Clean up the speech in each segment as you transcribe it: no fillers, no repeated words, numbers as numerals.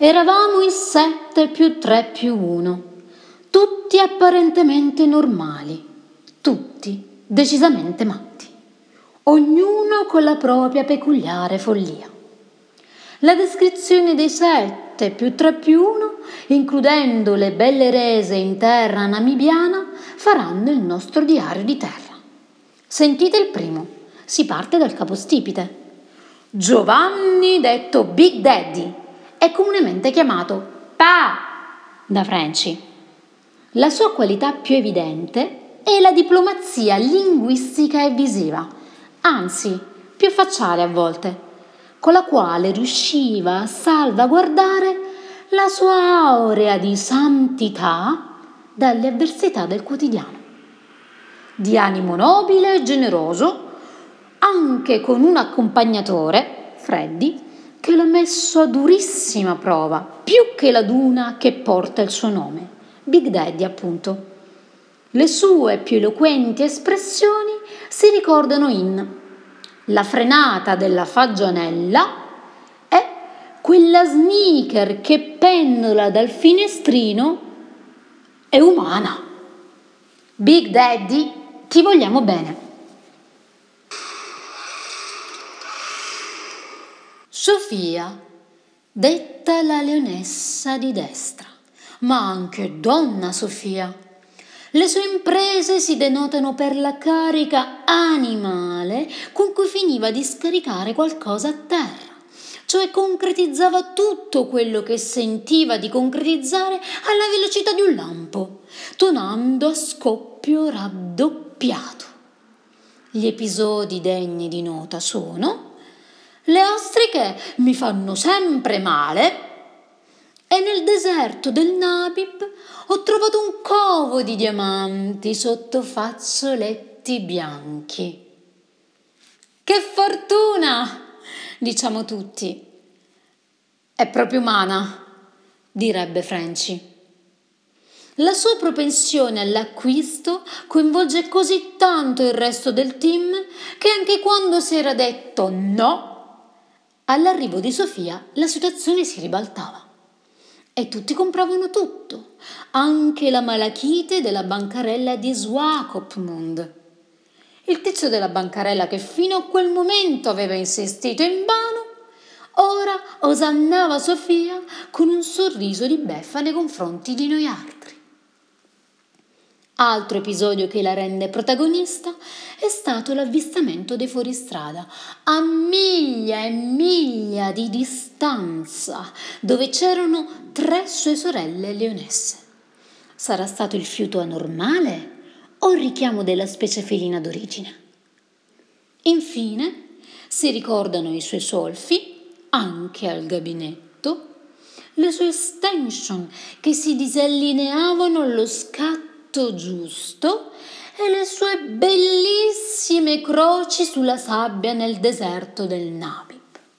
Eravamo in 7 più 3 più 1, tutti apparentemente normali, tutti decisamente matti, ognuno con la propria peculiare follia. La descrizione dei 7 più 3 più 1, includendo le belle rese in terra namibiana, faranno il nostro diario di terra. Sentite il primo, si parte dal capostipite. Giovanni, detto Big Daddy, è comunemente chiamato Pa da Frenchy. La sua qualità più evidente è la diplomazia linguistica e visiva, anzi, più facciale a volte, con la quale riusciva a salvaguardare la sua aurea di santità dalle avversità del quotidiano. Di animo nobile e generoso, anche con un accompagnatore, Freddy, che l'ha messo a durissima prova, più che la duna che porta il suo nome, Big Daddy appunto. Le sue più eloquenti espressioni si ricordano in la frenata della fagianella e quella sneaker che pendola dal finestrino è umana. Big Daddy, ti vogliamo bene. Sofia, detta la leonessa di destra, ma anche donna Sofia. Le sue imprese si denotano per la carica animale con cui finiva di scaricare qualcosa a terra, cioè concretizzava tutto quello che sentiva di concretizzare alla velocità di un lampo, tonando a scoppio raddoppiato. Gli episodi degni di nota sono: le ostriche mi fanno sempre male e nel deserto del Namib ho trovato un covo di diamanti sotto fazzoletti bianchi. Che fortuna, diciamo tutti. È proprio umana, direbbe Frenchy. La sua propensione all'acquisto coinvolge così tanto il resto del team che anche quando si era detto no, all'arrivo di Sofia la situazione si ribaltava e tutti compravano tutto, anche la malachite della bancarella di Swakopmund. Il tizio della bancarella che fino a quel momento aveva insistito invano, ora osannava Sofia con un sorriso di beffa nei confronti di noi altri. Altro episodio che la rende protagonista è stato l'avvistamento dei fuoristrada a miglia e miglia di distanza, dove c'erano 3 sue sorelle leonesse. Sarà stato il fiuto anormale o il richiamo della specie felina d'origine? Infine si ricordano i suoi solfi, anche al gabinetto, le sue extension che si disallineavano allo scatto giusto e le sue bellissime croci sulla sabbia nel deserto del Namib.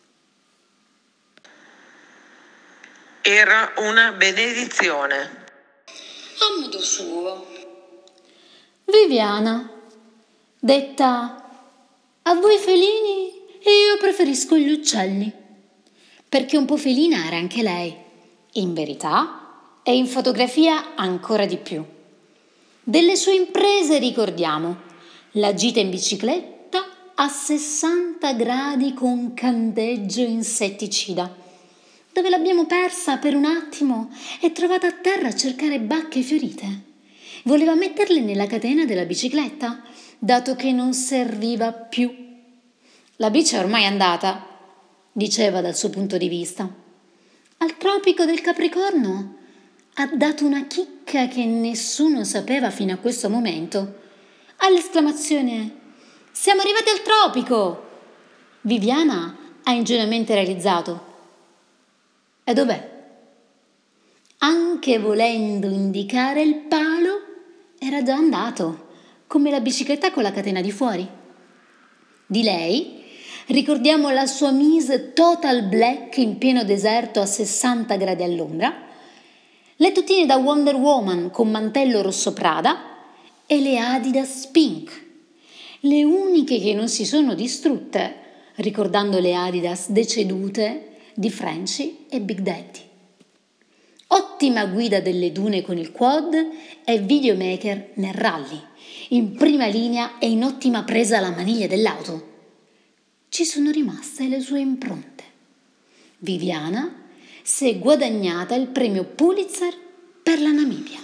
Era una benedizione. A modo suo. Viviana, detta a voi felini io preferisco gli uccelli, perché un po' felina era anche lei, in verità, e in fotografia ancora di più. Delle sue imprese ricordiamo la gita in bicicletta a 60 gradi con candeggio insetticida, dove l'abbiamo persa per un attimo e trovata a terra a cercare bacche fiorite. Voleva metterle nella catena della bicicletta, dato che non serviva più. La bici è ormai andata, diceva dal suo punto di vista. Al tropico del Capricorno ha dato una chicca che nessuno sapeva fino a questo momento. All'esclamazione «Siamo arrivati al tropico!» Viviana ha ingenuamente realizzato «E dov'è?» Anche volendo indicare il palo, era già andato, come la bicicletta con la catena di fuori. Di lei ricordiamo la sua mise total black in pieno deserto a 60 gradi all'ombra, le tutine da Wonder Woman con mantello rosso Prada e le Adidas Pink, le uniche che non si sono distrutte, ricordando le Adidas decedute di Frenchy e Big Daddy. ottima guida delle dune con il quad e videomaker nel rally, in prima linea e in ottima presa alla maniglia dell'auto. Ci sono rimaste le sue impronte. Viviana si è guadagnata il premio Pulitzer per la Namibia.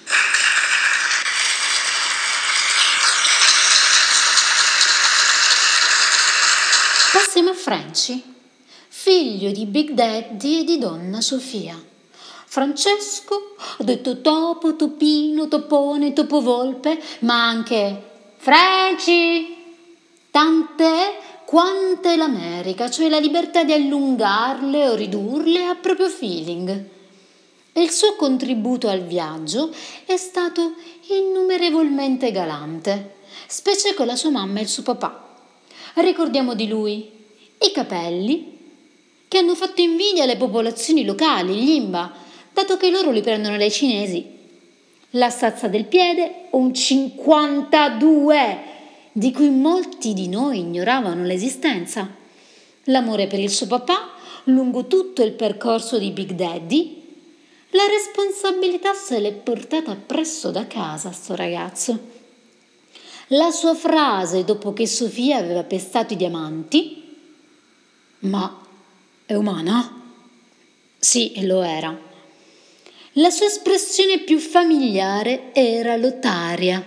Passiamo a Frenchy, figlio di Big Daddy e di donna Sofia. Francesco, detto topo, topino, topone, topovolpe, ma anche Frenchy, tant'è quante l'America, cioè la libertà di allungarle o ridurle a proprio feeling. E il suo contributo al viaggio è stato innumerevolmente galante, specie con la sua mamma e il suo papà. Ricordiamo di lui i capelli che hanno fatto invidia alle popolazioni locali, gli Imba, dato che loro li prendono dai cinesi. La stazza del piede, un 52, di cui molti di noi ignoravano l'esistenza. L'amore per il suo papà lungo tutto il percorso di Big Daddy. La responsabilità se l'è portata presso da casa, sto ragazzo. La sua frase dopo che Sofia aveva pestato i diamanti: ma è umana? Sì, lo era. La sua espressione più familiare era lotaria,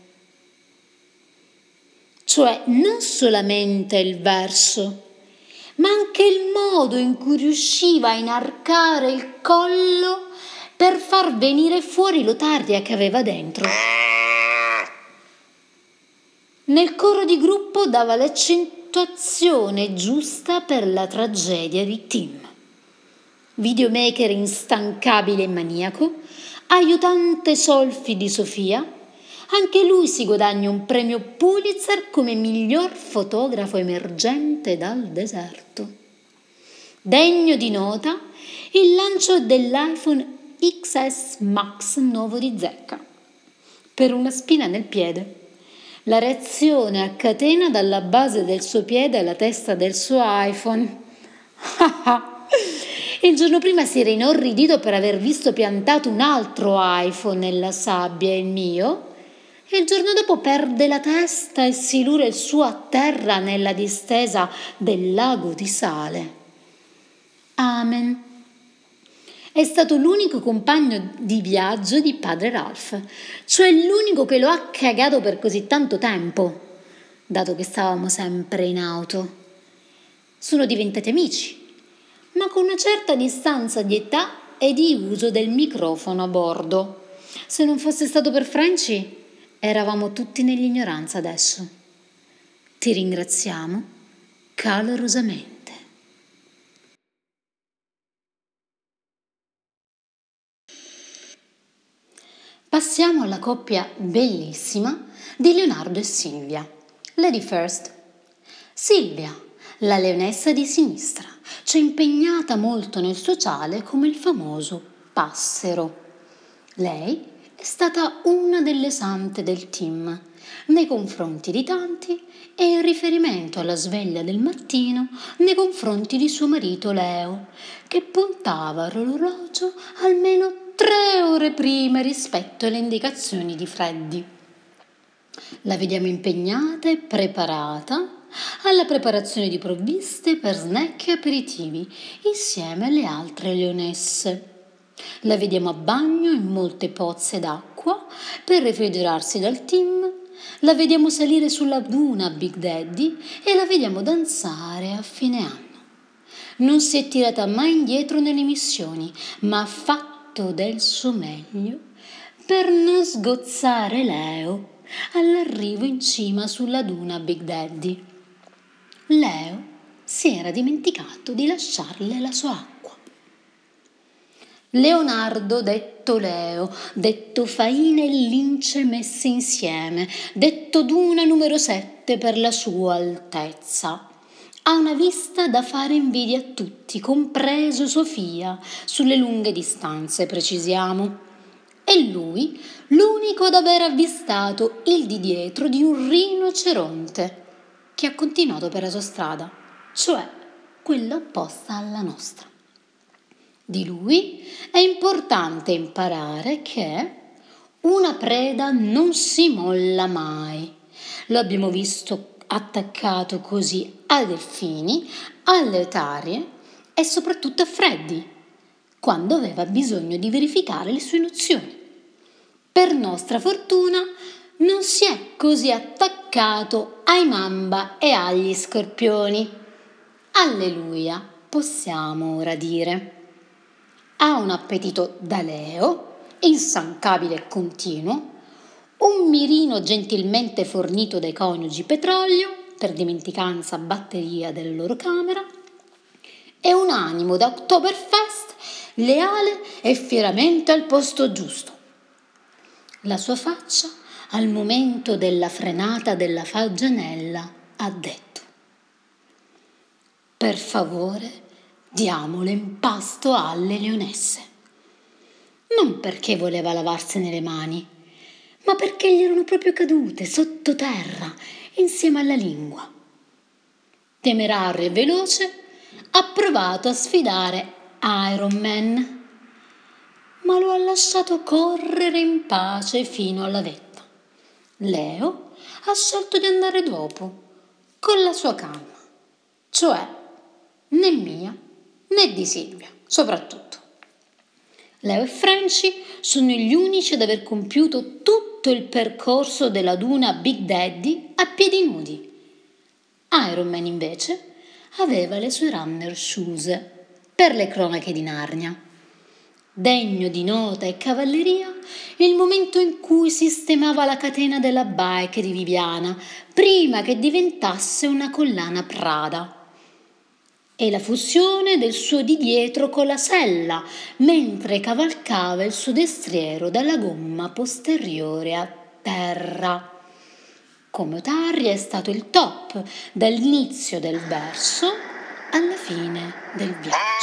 cioè non solamente il verso, ma anche il modo in cui riusciva a inarcare il collo per far venire fuori l'otaria che aveva dentro. Nel coro di gruppo dava l'accentuazione giusta per la tragedia di Tim. Videomaker instancabile e maniaco, aiutante solfi di Sofia, anche lui si guadagna un premio Pulitzer come miglior fotografo emergente dal deserto. Degno di nota il lancio dell'iPhone XS Max nuovo di zecca, per una spina nel piede. La reazione a catena dalla base del suo piede alla testa del suo iPhone. Il giorno prima si era inorridito per aver visto piantato un altro iPhone nella sabbia, il mio, e il giorno dopo perde la testa e si lura il suo a terra nella distesa del lago di sale. Amen. È stato l'unico compagno di viaggio di padre Ralph, cioè l'unico che lo ha cagato per così tanto tempo, dato che stavamo sempre in auto. Sono diventati amici, ma con una certa distanza di età e di uso del microfono a bordo. Se non fosse stato per Frenchy, eravamo tutti nell'ignoranza adesso. Ti ringraziamo calorosamente. Passiamo alla coppia bellissima di Leonardo e Silvia. Lady First. Silvia, la leonessa di sinistra, c'è impegnata molto nel sociale come il famoso passero. Lei è stata una delle sante del team, nei confronti di tanti e in riferimento alla sveglia del mattino nei confronti di suo marito Leo, che puntava l'orologio almeno 3 ore prima rispetto alle indicazioni di Freddy. La vediamo impegnata e preparata alla preparazione di provviste per snack e aperitivi insieme alle altre leonesse. La vediamo a bagno in molte pozze d'acqua per refrigerarsi dal team. La vediamo salire sulla duna Big Daddy e la vediamo danzare a fine anno. Non si è tirata mai indietro nelle missioni, ma ha fatto del suo meglio per non sgozzare Leo all'arrivo in cima sulla duna Big Daddy. Leo si era dimenticato di lasciarle la sua acqua. Leonardo, detto Leo, detto Faina e Lince messe insieme, detto Duna numero 7 per la sua altezza. Ha una vista da fare invidia a tutti, compreso Sofia, sulle lunghe distanze, precisiamo. E lui, l'unico ad aver avvistato il di dietro di un rinoceronte, che ha continuato per la sua strada, cioè quella opposta alla nostra. Di lui è importante imparare che una preda non si molla mai. Lo abbiamo visto attaccato così a delfini, alle otarie e soprattutto a Freddy, quando aveva bisogno di verificare le sue nozioni. Per nostra fortuna non si è così attaccato ai mamba e agli scorpioni. Alleluia, possiamo ora dire. Ha un appetito da leo, instancabile e continuo, un mirino gentilmente fornito dai coniugi petrolio, per dimenticanza batteria della loro camera, e un animo da Oktoberfest leale e fieramente al posto giusto. La sua faccia, al momento della frenata della fagianella, ha detto: per favore, diamolo in pasto alle leonesse. Non perché voleva lavarsene le mani, ma perché gli erano proprio cadute sottoterra insieme alla lingua. Temerario e veloce, ha provato a sfidare Iron Man, ma lo ha lasciato correre in pace fino alla vetta. Leo ha scelto di andare dopo, con la sua calma, cioè né mia né di Silvia, soprattutto. Leo e Franci sono gli unici ad aver compiuto tutto il percorso della duna Big Daddy a piedi nudi. Iron Man invece aveva le sue runner shoes per le cronache di Narnia. Degno di nota e cavalleria il momento in cui sistemava la catena della bike di Viviana prima che diventasse una collana Prada, e la fusione del suo di dietro con la sella mentre cavalcava il suo destriero dalla gomma posteriore a terra. Come otaria è stato il top dall'inizio del verso alla fine del viaggio.